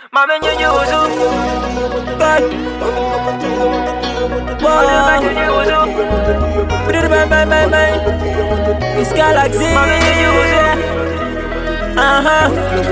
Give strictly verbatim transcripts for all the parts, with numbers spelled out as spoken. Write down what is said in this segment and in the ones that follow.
Mama nyenye uzu God Mama nyenye uzu Bang bang bang bang It's Galaxy Mama nyenye uzu Uh-huh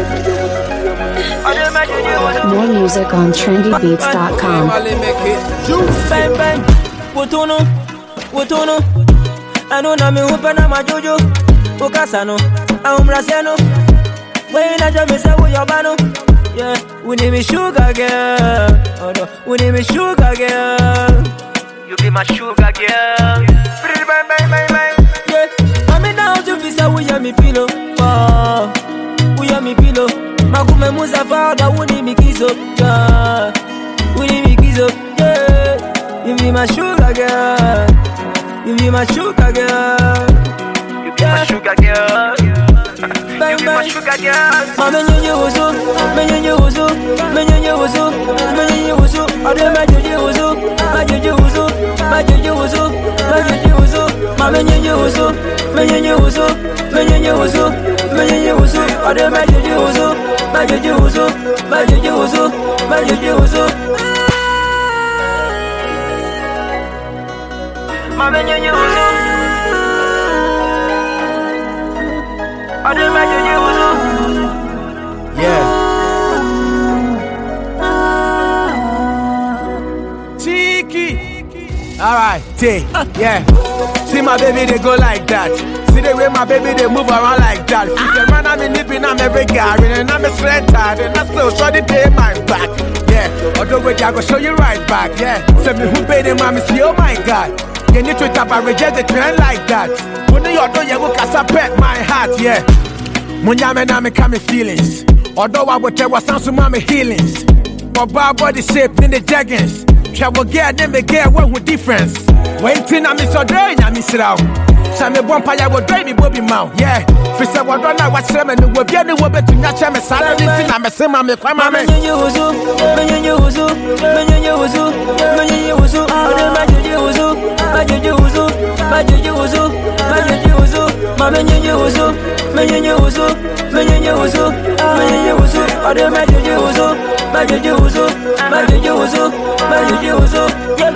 More music on trendy beats dot com. Bang bang Wotono Wotono Anu na mi hupe na majuju Ukasano Aumrasiano Wena jami se uyobano Yeah, we need me sugar girl. Oh no, we need me sugar girl. You be my sugar girl. Bang bang bang bang. Yeah, I'm in the house to feel so we hear me pillow. Oh, we hear me pillow. Makume muza fada, we need me kiss up. Yeah, we need me kiss up. Yeah, you be my sugar girl. You be my sugar girl. You be my sugar girl. Bang bang, mama nyenye uzu, menyenye uzu, menyenye uzu, menyenye uzu, ade majeje uzu, majeje uzu, majeje uzu, majeje uzu, mama nyenye uzu, menyenye uzu, menyenye uzu, menyenye uzu, ade majeje uzu, majeje uzu, majeje uzu, majeje uzu, mama nyenye uzu. Yeah. Cheeky. Alright, T. Yeah. See my baby, they go like that. See the way my baby, they move around like that. If they run, I'm in nipping, I'm every guy. And I'm a slender, and I still show the day my back. Yeah. Although way I go show you right back. Yeah. Send me who paid him, mommy, see, oh my God. You need to tap and reject the trend like that. When you do, you will cast a pet my heart, yeah. Munyame na me come feelings. Although I would tell what sounds to my healings. But bad body shape in the jeggings. Travel gear, then me get one with difference. Waiting on me so dry, I miss it out. Some one pie will drive me bobby mouth, yeah. If it's a one I watch them and will be any woman to not chame salary. I'm a sim, I'm a crime. I'm a uzu, menyenye uzu, menyenye uzu, menyenye uzu, majeje uzu, majeje uzu, majeje uzu, majeje uzu, mama nyenye uzu, menyenye uzu, menyenye uzu, menyenye uzu, ade majeje uzu, majeje uzu, majeje uzu, majeje uzu, yeah.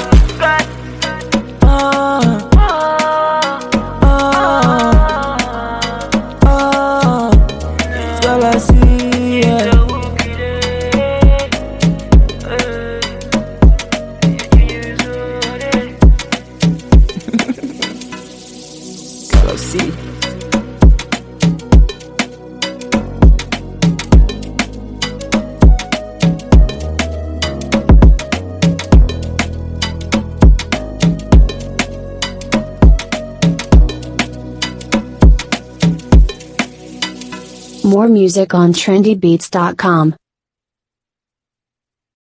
More music on trendy beats dot com.